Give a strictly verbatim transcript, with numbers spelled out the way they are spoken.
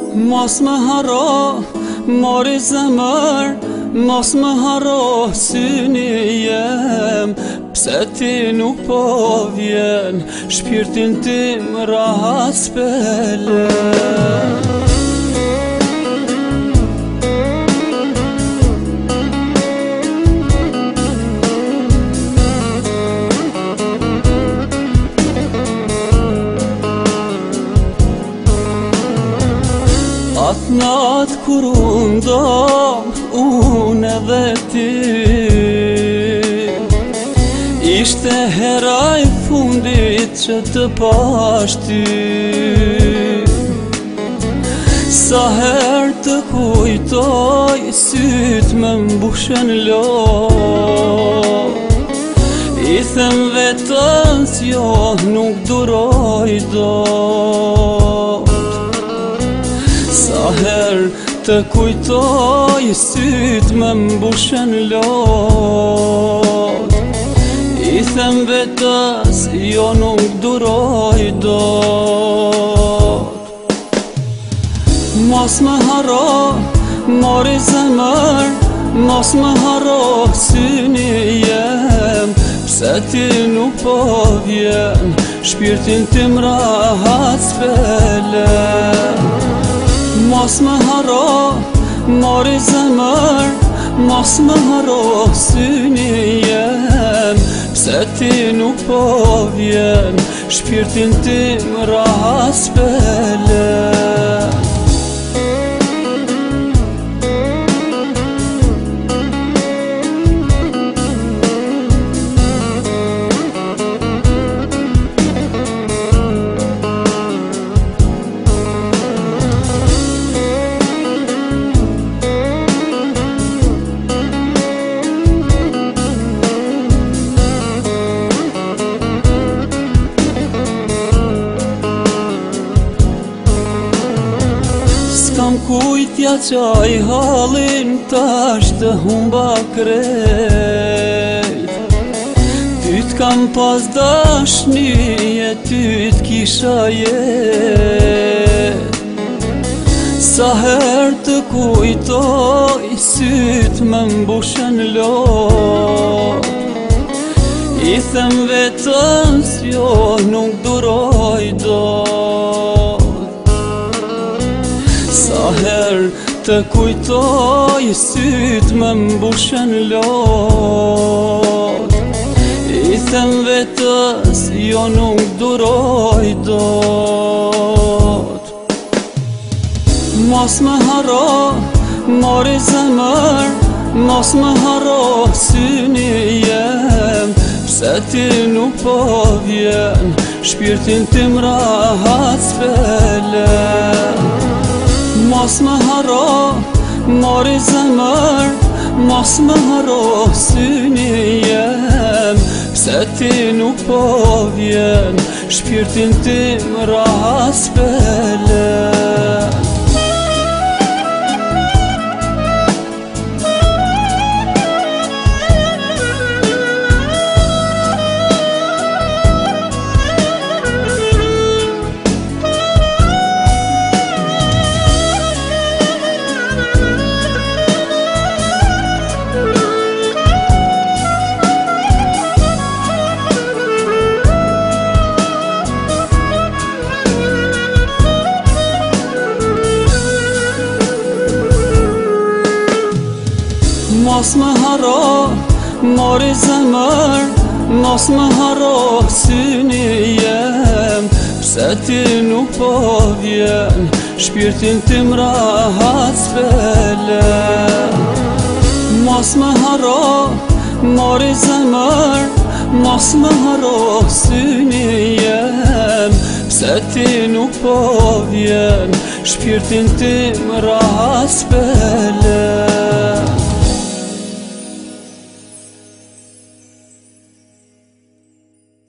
Mos më haro, mori zemër, mos më haro syni jem. Pse ti nuk po vjen, shpirtin tim rahat s'pelen. Atë natë kur undam, unë edhe ti, ishte hera e fundit që të pashti. Sa her të kujtoj, syt me mbushen lot. I them vetës jo, nuk duroj dot. Sa her të kujtoj, syt me mbushen lot. I them vetës, jo nuk duroj dot. Mos më haro, mori zemër, mos më haro syni jem. Pse ti nuk po vjen, shpirtin tim rahat s'pelen. Mos më haro, mori zemër, mos më haro syni jem. Pse ti nuk po vjen, shpirtin tim rahat s'pelen. S'kam kujtja qaj halin, tash të humba krejt. Ty t'kam pas dashni, e ty t'kisha jet. Sa her të kujtoj, syt me mbushen lot. I them vetës, jo nuk duroj dot. Sa her të kujtoj, syt me mbushen lot. I them vetës, jo nuk duroj dot. Mos më haro, mori zemër, mos më haro syni jem. Pse ti nuk po vjen, shpirtin tim rahat s'pelen. Mos më haro, mori zemër, mos më haro syni jem. Pse ti nuk po vjen, shpirtin tim rahat s'pelen. Mos më haro, mori zemër, mos më haro syni jem. Pse ti nuk po vjen, shpirtin tim rahat s'pelen. Mos më haro, mori zemër, mos më haro syni jem. Pse ti nuk po vjen, shpirtin tim rahat s'pelen.